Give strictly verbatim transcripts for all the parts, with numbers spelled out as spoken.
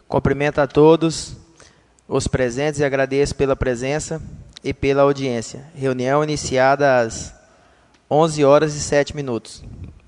Cumprimento a todos os presentes e agradeço pela presença e pela audiência. Reunião iniciada às onze horas e sete minutos.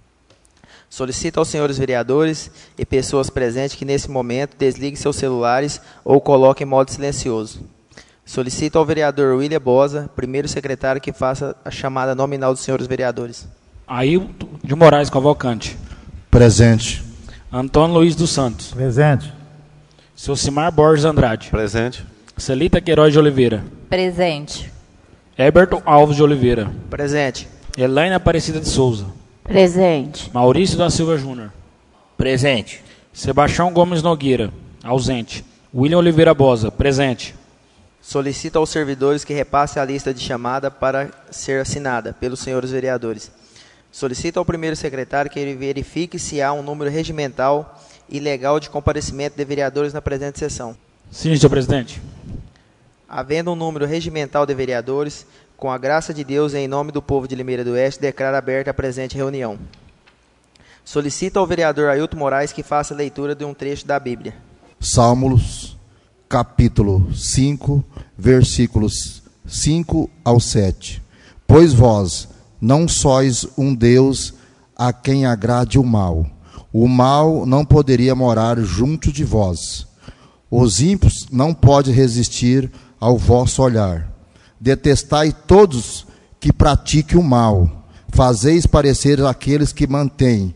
Solicito aos senhores vereadores e pessoas presentes que nesse momento desliguem seus celulares ou coloquem em modo silencioso. Solicito ao vereador William Bosa, primeiro secretário, que faça a chamada nominal dos senhores vereadores. Ailton de Moraes Cavalcante. Presente. Antônio Luiz dos Santos. Presente. Socimar Borges Andrade. Presente. Celita Queiroz de Oliveira. Presente. Heberton Alves de Oliveira. Presente. Elaine Aparecida de Souza. Presente. Maurício da Silva Júnior. Presente. Sebastião Gomes Nogueira. Ausente. William Oliveira Bosa. Presente. Solicito aos servidores que repassem a lista de chamada para ser assinada pelos senhores vereadores. Solicito ao primeiro secretário que ele verifique se há um número regimental e legal de comparecimento de vereadores na presente sessão. Sim, senhor presidente. Havendo um número regimental de vereadores, com a graça de Deus, em nome do povo de Limeira do Oeste, declaro aberta a presente reunião. Solicito ao vereador Ailton Moraes que faça a leitura de um trecho da Bíblia. Salmos, capítulo cinco, versículos cinco ao sete. Pois vós não sois um Deus a quem agrade o mal. O mal não poderia morar junto de vós. Os ímpios não podem resistir ao vosso olhar. Detestai todos que pratiquem o mal. Fazeis parecer aqueles que mantêm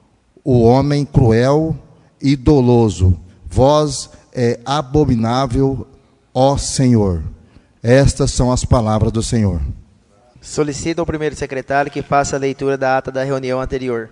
o homem cruel e doloso. Vós é abominável, ó Senhor. Estas são as palavras do Senhor. Solicito ao primeiro secretário que faça a leitura da ata da reunião anterior.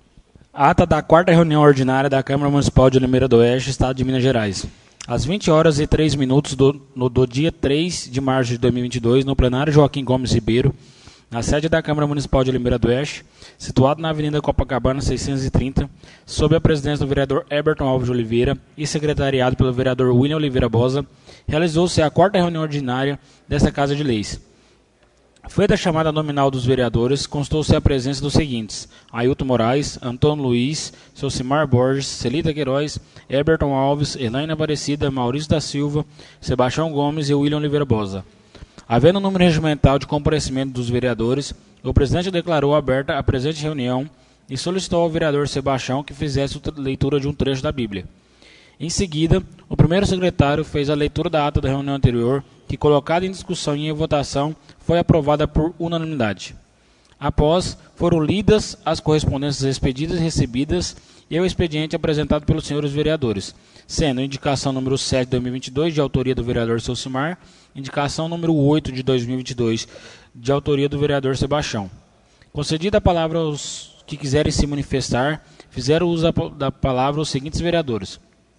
Ata da quarta reunião ordinária da Câmara Municipal de Limeira do Oeste, Estado de Minas Gerais. Às vinte horas e três minutos do, no, do dia três de março de dois mil e vinte e dois, no plenário Joaquim Gomes Ribeiro, na sede da Câmara Municipal de Limeira do Oeste, situado na Avenida Copacabana seiscentos e trinta, sob a presidência do vereador Heberton Alves de Oliveira e secretariado pelo vereador William Oliveira Bosa, realizou-se a quarta reunião ordinária desta Casa de Leis. Feita a chamada nominal dos vereadores, constou-se a presença dos seguintes: Ailton Moraes, Antônio Luiz, Socimar Borges, Celita Queiroz, Heberton Alves, Elaine Aparecida, Maurício da Silva, Sebastião Gomes e William Oliveira Bosa. Havendo um número regimental de comparecimento dos vereadores, o presidente declarou aberta a presente reunião e solicitou ao vereador Sebastião que fizesse a leitura de um trecho da Bíblia. Em seguida, o primeiro secretário fez a leitura da ata da reunião anterior, que, colocada em discussão e em votação, foi aprovada por unanimidade. Após, foram lidas as correspondências expedidas e recebidas e o expediente apresentado pelos senhores vereadores, sendo indicação número sete de dois mil e vinte e dois, de autoria do vereador Socimar, indicação número oito de dois mil e vinte e dois, de autoria do vereador Sebastião. Concedida a palavra aos que quiserem se manifestar, fizeram uso da palavra os seguintes vereadores: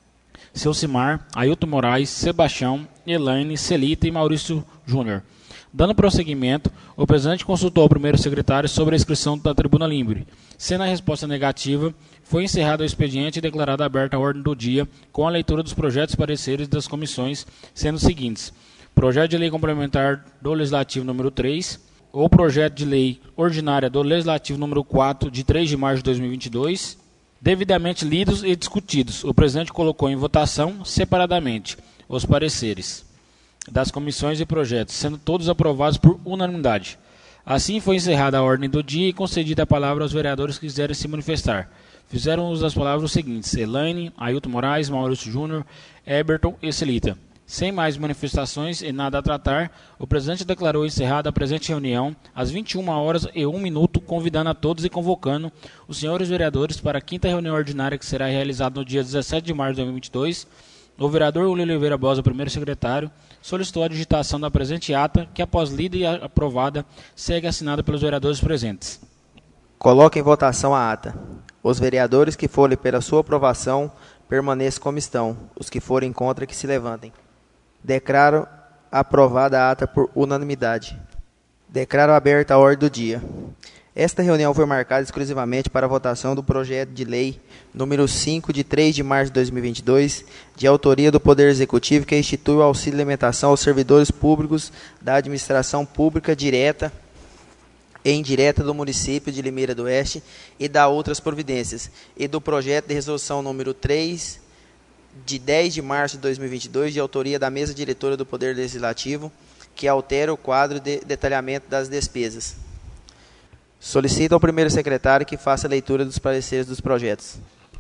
Socimar, Ailton Moraes, Sebastião, Elaine, Celita e Maurício Júnior. Dando prosseguimento, o presidente consultou o primeiro secretário sobre a inscrição da tribuna livre. Sendo a resposta negativa, foi encerrado o expediente e declarada aberta a ordem do dia com a leitura dos projetos e pareceres das comissões, sendo os seguintes: projeto de lei complementar do Legislativo número três, ou projeto de lei ordinária do Legislativo número quatro, de três de março de dois mil e vinte e dois, devidamente lidos e discutidos. O presidente colocou em votação, separadamente, os pareceres das comissões e projetos, sendo todos aprovados por unanimidade. Assim foi encerrada a ordem do dia e concedida a palavra aos vereadores que quiserem se manifestar. Fizeram uso das palavras os seguintes: Elaine, Ailton Moraes, Maurício Júnior, Heberton e Celita. Sem mais manifestações e nada a tratar, o presidente declarou encerrada a presente reunião às vinte e uma horas e um minuto, convidando a todos e convocando os senhores vereadores para a quinta reunião ordinária que será realizada no dia dezessete de março de dois mil e vinte e dois. O vereador William Oliveira Bosa, primeiro secretário, solicitou a digitação da presente ata, que após lida e aprovada, segue assinada pelos vereadores presentes. Coloque em votação a ata. Os vereadores que forem pela sua aprovação, permaneçam como estão. Os que forem contra, que se levantem. Declaro aprovada a ata por unanimidade. Declaro aberta a ordem do dia. Esta reunião foi marcada exclusivamente para a votação do projeto de lei número cinco, de três de março de dois mil e vinte e dois, de autoria do Poder Executivo, que institui o auxílio alimentação aos servidores públicos da administração pública direta e indireta do município de Limeira do Oeste e da outras providências, e do projeto de resolução número três de dez de março de dois mil e vinte e dois, de autoria da Mesa Diretora do Poder Legislativo, que altera o quadro de detalhamento das despesas. Solicito ao primeiro secretário que faça a leitura dos pareceres dos projetos.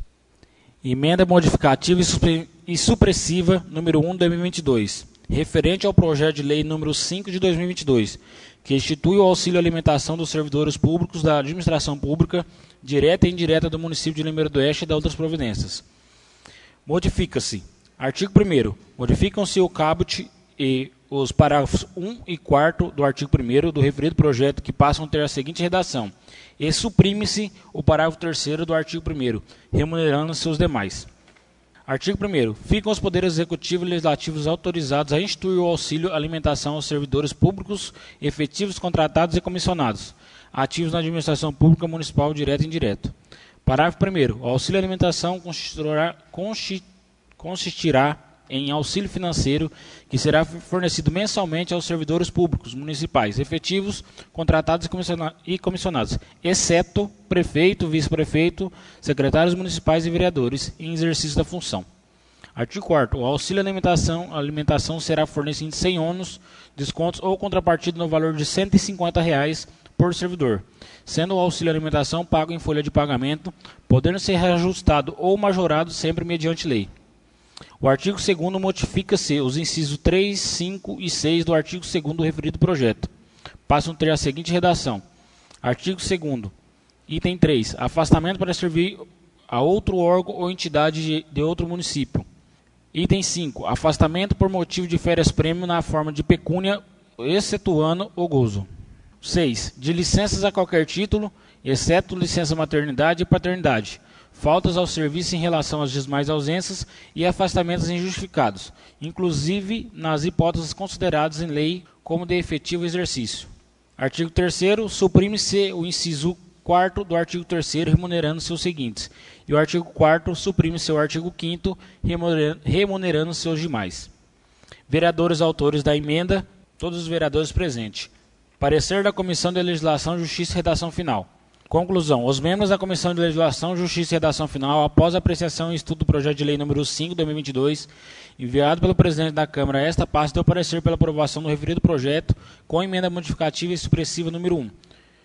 Emenda modificativa e supressiva número um de dois mil e vinte e dois, referente ao projeto de lei número cinco de dois mil e vinte e dois, que institui o auxílio alimentação dos servidores públicos da administração pública, direta e indireta do município de Limeira do Oeste e das outras providências. Modifica-se. Artigo primeiro. Modificam-se o caput e os parágrafos um e quatro do artigo primeiro do referido projeto, que passam a ter a seguinte redação: e suprime-se o parágrafo terceiro do artigo primeiro, remunerando-se os demais. Artigo primeiro. Ficam os poderes executivo e legislativos autorizados a instituir o auxílio alimentação aos servidores públicos, efetivos, contratados e comissionados, ativos na administração pública municipal, direto e indireto. Parágrafo primeiro. O auxílio alimentação consistirá, consistirá em auxílio financeiro que será fornecido mensalmente aos servidores públicos municipais, efetivos, contratados e comissionados, exceto prefeito, vice-prefeito, secretários municipais e vereadores, em exercício da função. Artigo quarto. O auxílio alimentação, alimentação será fornecido sem ônus, descontos ou contrapartida no valor de cento e cinquenta reais por servidor, sendo o auxílio alimentação pago em folha de pagamento, podendo ser reajustado ou majorado sempre mediante lei. O artigo segundo modifica-se os incisos três, cinco e seis do artigo segundo do referido projeto. Passam a ter a seguinte redação: artigo segundo, item três. Afastamento para servir a outro órgão ou entidade de, de outro município. Item cinco. Afastamento por motivo de férias-prêmio na forma de pecúnia, excetuando o gozo. seis. De licenças a qualquer título, exceto licença maternidade e paternidade. Faltas ao serviço em relação às demais ausências e afastamentos injustificados, inclusive nas hipóteses consideradas em lei como de efetivo exercício. Artigo terceiro. Suprime-se o inciso quarto do artigo terceiro, remunerando-se os seguintes. E o artigo quarto suprime-se o artigo quinto, remunerando-se os demais. Vereadores autores da emenda, todos os vereadores presentes. Parecer da Comissão de Legislação, Justiça e Redação Final. Conclusão. Os membros da Comissão de Legislação, Justiça e Redação Final, após a apreciação e estudo do projeto de lei número cinco de dois mil e vinte e dois, enviado pelo presidente da Câmara a esta pasta, deu parecer pela aprovação do referido projeto com emenda modificativa e supressiva número um.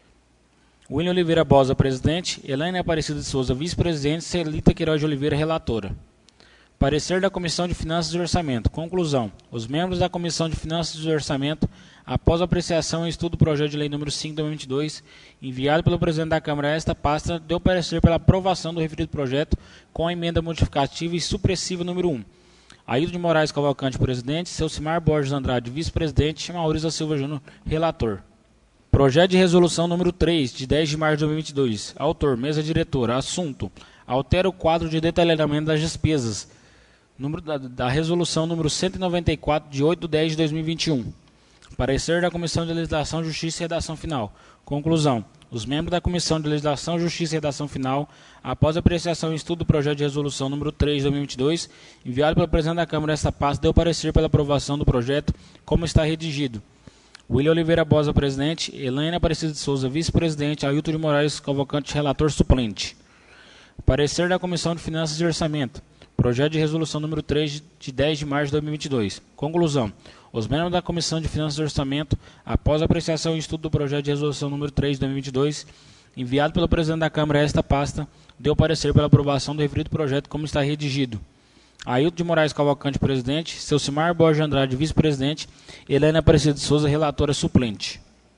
William Oliveira Bosa, presidente. Elaine Aparecida de Souza, vice-presidente. Celita Queiroz de Oliveira, relatora. Parecer da Comissão de Finanças e Orçamento. Conclusão. Os membros da Comissão de Finanças e Orçamento, após a apreciação e estudo do projeto de lei número cinco de dois mil e vinte e dois, enviado pelo presidente da Câmara a esta pasta, deu parecer pela aprovação do referido projeto com a emenda modificativa e supressiva número um. Ailton de Moraes Cavalcante, presidente. Celcimar Borges Andrade, vice-presidente. Maurício da Silva Júnior, relator. Projeto de resolução número três, de dez de março de dois mil e vinte e dois. Autor, mesa diretora. Assunto: altera o quadro de detalhamento das despesas. Número da, da resolução número cento e noventa e quatro, de oito de dez de dois mil e vinte e um. Parecer da Comissão de Legislação, Justiça e Redação Final. Conclusão. Os membros da Comissão de Legislação, Justiça e Redação Final, após a apreciação e estudo do projeto de resolução número três de dois mil e vinte e dois, enviado pelo presidente da Câmara esta pasta, deu parecer pela aprovação do projeto como está redigido. William Oliveira Bosa, presidente. Elaine Aparecida de Souza, vice-presidente. Ailton de Moraes Cavalcante, relator suplente. Parecer da Comissão de Finanças e Orçamento. Projeto de resolução número três, de dez de março de dois mil e vinte e dois. Conclusão. Os membros da Comissão de Finanças e Orçamento, após a apreciação e estudo do projeto de resolução número três de dois mil e vinte e dois, enviado pelo presidente da Câmara a esta pasta, deu parecer pela aprovação do referido projeto como está redigido. Ailton de Moraes Cavalcante, presidente. Celcimar Borges Andrade, vice-presidente. Helena Aparecida de Souza, relatora suplente.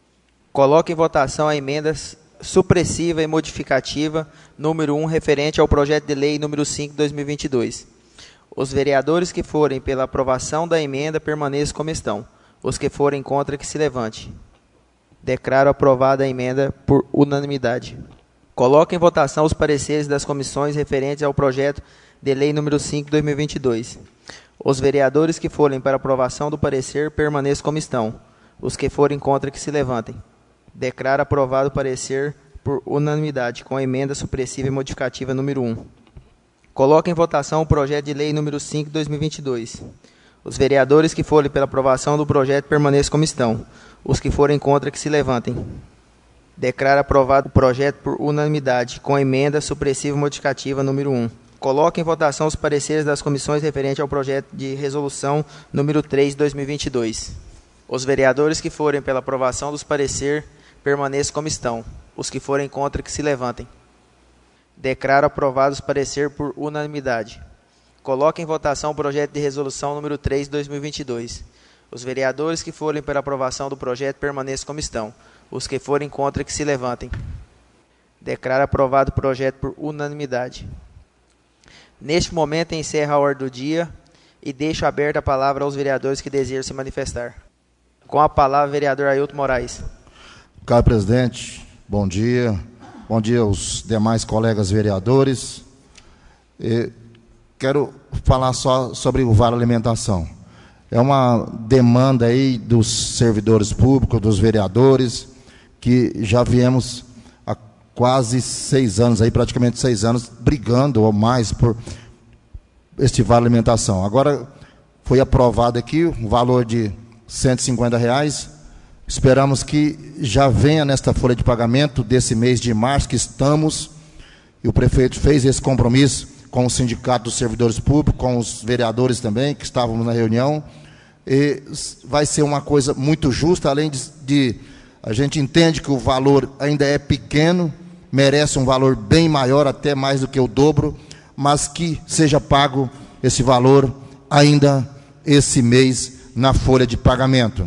Coloco em votação a emenda supressiva e modificativa número um, referente ao projeto de lei número cinco de dois mil e vinte e dois. Os vereadores que forem pela aprovação da emenda permaneçam como estão. Os que forem contra, que se levante. Declaro aprovada a emenda por unanimidade. Coloco em votação os pareceres das comissões referentes ao projeto de lei número cinco de dois mil e vinte e dois. Os vereadores que forem para aprovação do parecer permaneçam como estão. Os que forem contra, que se levantem. Declaro aprovado o parecer por unanimidade, com a emenda supressiva e modificativa número um. Coloco em votação o projeto de lei número cinco de dois mil e vinte e dois. Os vereadores que forem pela aprovação do projeto permaneçam como estão. Os que forem contra, que se levantem. Declaro aprovado o projeto por unanimidade, com a emenda supressiva e modificativa número um. Coloco em votação os pareceres das comissões referentes ao projeto de resolução número três de dois mil e vinte e dois. Os vereadores que forem pela aprovação dos pareceres permaneçam como estão. Os que forem contra, que se levantem. Declaro aprovados os pareceres por unanimidade. Coloco em votação o projeto de resolução número três de dois mil e vinte e dois. Os vereadores que forem pela aprovação do projeto permaneçam como estão. Os que forem contra, que se levantem. Declaro aprovado o projeto por unanimidade. Neste momento, encerro a ordem do dia e deixo aberta a palavra aos vereadores que desejam se manifestar. Com a palavra, vereador Ailton Moraes. Caro presidente, bom dia. Bom dia aos demais colegas vereadores. E quero falar só sobre o Vale Alimentação. É uma demanda aí dos servidores públicos, dos vereadores, que já viemos há quase seis anos, aí, praticamente seis anos, brigando ou mais por este Vale Alimentação. Agora foi aprovado aqui um valor de cento e cinquenta reais. Esperamos que já venha nesta folha de pagamento desse mês de março que estamos, e o prefeito fez esse compromisso com o Sindicato dos Servidores Públicos, com os vereadores também, que estávamos na reunião, e vai ser uma coisa muito justa, além de, de a gente entende que o valor ainda é pequeno, merece um valor bem maior, até mais do que o dobro, mas que seja pago esse valor ainda esse mês na folha de pagamento.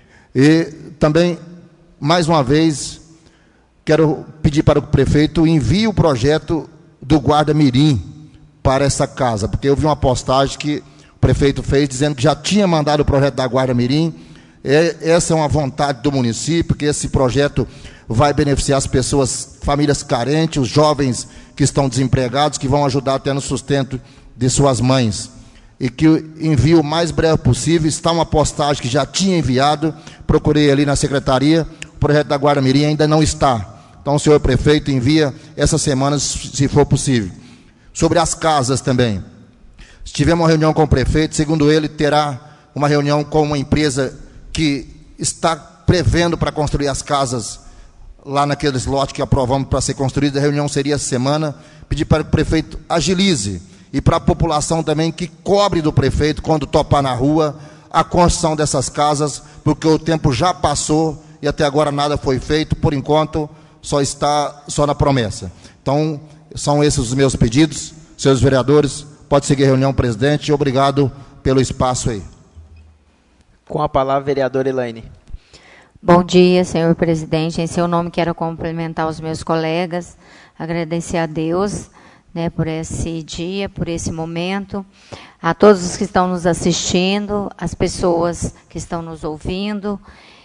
E também, mais uma vez, quero pedir para o prefeito envie o projeto do guarda-mirim para essa casa, porque eu vi uma postagem que o prefeito fez dizendo que já tinha mandado o projeto da guarda-mirim. É, essa é uma vontade do município, que esse projeto vai beneficiar as pessoas, famílias carentes, os jovens que estão desempregados, que vão ajudar até no sustento de suas mães. E que envie o mais breve possível. Está uma postagem que já tinha enviado, procurei ali na secretaria, o projeto da guarda-mirim ainda não está. Então, o senhor prefeito envia essa semana, se for possível. Sobre as casas também. Tivemos uma reunião com o prefeito, segundo ele, terá uma reunião com uma empresa que está prevendo para construir as casas lá naqueles lotes que aprovamos para ser construído. A reunião seria essa semana. Pedir para que o prefeito agilize, e para a população também que cobre do prefeito, quando topar na rua, a construção dessas casas, porque o tempo já passou e até agora nada foi feito. Por enquanto, só está só na promessa. Então, são esses os meus pedidos. Senhores vereadores, pode seguir a reunião, presidente. Obrigado pelo espaço aí. Com a palavra, vereadora Elaine. Bom dia, senhor presidente. Em seu nome, quero cumprimentar os meus colegas, agradecer a Deus, né, por esse dia, por esse momento, a todos os que estão nos assistindo, as pessoas que estão nos ouvindo,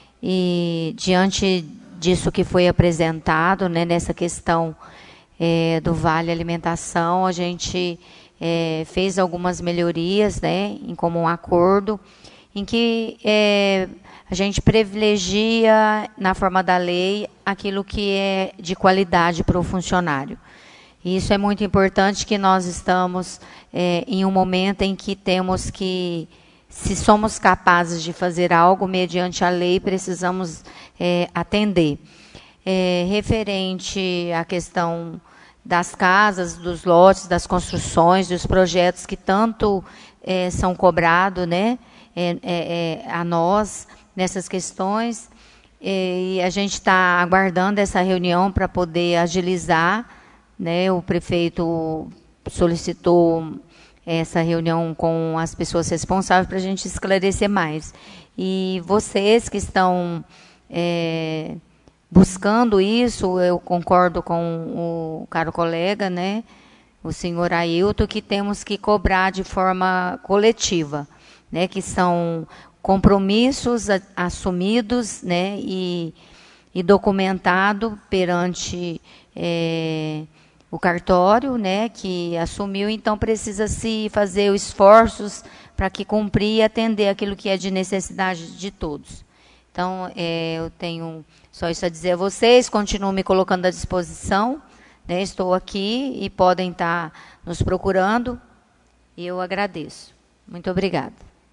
e diante disso que foi apresentado, né, nessa questão é, do Vale Alimentação, a gente é, fez algumas melhorias, né, em comum acordo, em que é, a gente privilegia, na forma da lei, aquilo que é de qualidade para o funcionário. E isso é muito importante, que nós estamos é, em um momento em que temos que, se somos capazes de fazer algo mediante a lei, precisamos é, atender. É, referente à questão das casas, dos lotes, das construções, dos projetos que tanto é, são cobrados, né, é, é, é, a nós nessas questões, é, e a gente está aguardando essa reunião para poder agilizar, né. O prefeito solicitou essa reunião com as pessoas responsáveis para a gente esclarecer mais. E vocês que estão é, buscando isso, eu concordo com o caro colega, né, o senhor Ailton, que temos que cobrar de forma coletiva, né, que são compromissos a, assumidos, né, e, e documentado perante é, o cartório, né, que assumiu. Então precisa se fazer esforços para que cumprir e atender aquilo que é de necessidade de todos. Então é, eu tenho só isso a dizer a vocês. Continuo me colocando à disposição, né, estou aqui e podem estar nos procurando, e eu agradeço. Muito obrigada.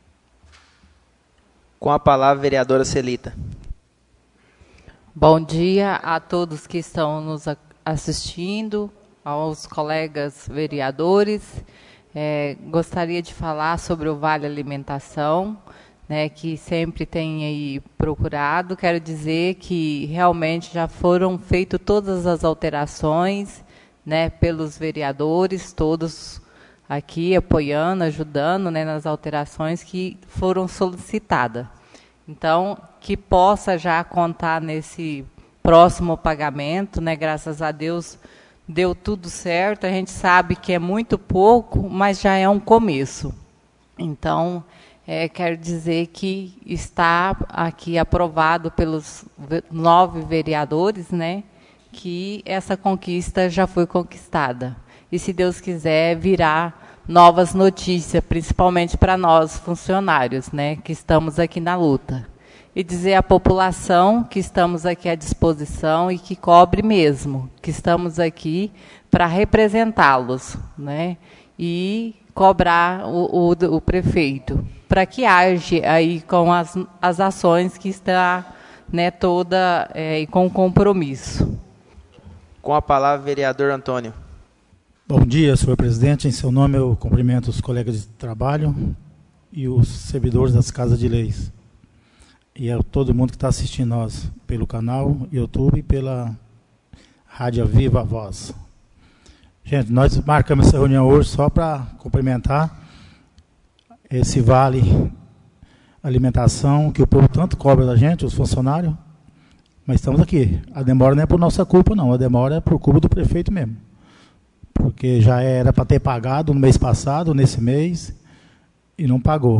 Com a palavra, vereadora Celita. Bom dia a todos que estão nos assistindo, aos colegas vereadores. É, gostaria de falar sobre o Vale Alimentação, né, que sempre tem aí procurado. Quero dizer que realmente já foram feitas todas as alterações, né, pelos vereadores, todos aqui apoiando, ajudando, né, nas alterações que foram solicitadas. Então, que possa já contar nesse próximo pagamento, né, graças a Deus deu tudo certo. A gente sabe que é muito pouco, mas já é um começo. Então, é, quero dizer que está aqui aprovado pelos nove vereadores, né, que essa conquista já foi conquistada. E, se Deus quiser, virá novas notícias, principalmente para nós, funcionários, né, que estamos aqui na luta. E dizer à população que estamos aqui à disposição e que cobre mesmo, que estamos aqui para representá-los, né, e cobrar o, o, o prefeito, para que age aí com as, as ações que está, né, toda é, e com compromisso. Com a palavra, vereador Antônio. Bom dia, senhor presidente. Em seu nome eu cumprimento os colegas de trabalho e os servidores das casas de leis. E a todo mundo que está assistindo nós pelo canal YouTube e pela Rádio Viva Voz. Gente, nós marcamos essa reunião hoje só para cumprimentar esse Vale Alimentação que o povo tanto cobra da gente, os funcionários. Mas estamos aqui. A demora não é por nossa culpa, não. A demora é por culpa do prefeito mesmo. Porque já era para ter pagado no mês passado, nesse mês, e não pagou.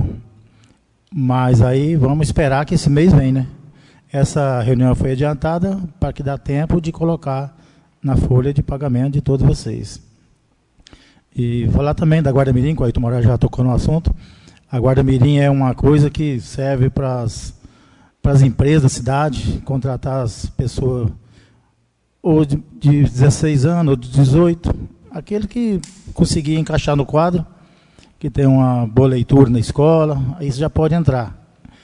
Mas aí vamos esperar que esse mês vem, né? Essa reunião foi adiantada para que dá tempo de colocar na folha de pagamento de todos vocês. E falar também da Guarda Mirim, que o Ailton Moraes já tocou no assunto. A Guarda Mirim é uma coisa que serve para as para as empresas da cidade, contratar as pessoas ou de, de dezesseis anos, ou de dezoito, aquele que conseguir encaixar no quadro, que tem uma boa leitura na escola, aí você já pode entrar.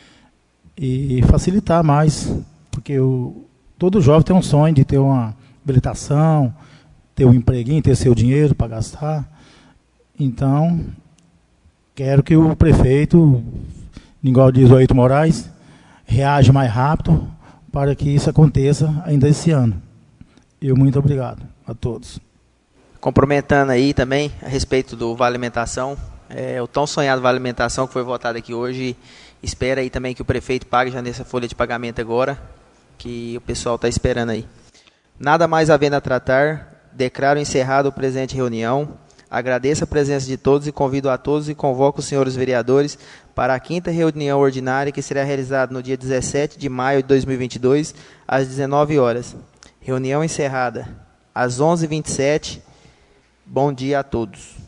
E facilitar mais, porque o, todo jovem tem um sonho de ter uma habilitação, ter um empreguinho, ter seu dinheiro para gastar. Então, quero que o prefeito, igual diz o Ailton Moraes, reage mais rápido para que isso aconteça ainda esse ano. Eu muito obrigado a todos. Cumprimentando aí também a respeito do Vale Alimentação, é, o tão sonhado Vale Alimentação que foi votado aqui hoje, espera aí também que o prefeito pague já nessa folha de pagamento agora, que o pessoal está esperando aí. Nada mais havendo a tratar, declaro encerrado o presente reunião. Agradeço a presença de todos e convido a todos e convoco os senhores vereadores para a quinta reunião ordinária que será realizada no dia dezessete de maio de dois mil e vinte e dois, às dezenove horas. Reunião encerrada às onze e vinte e sete. Bom dia a todos.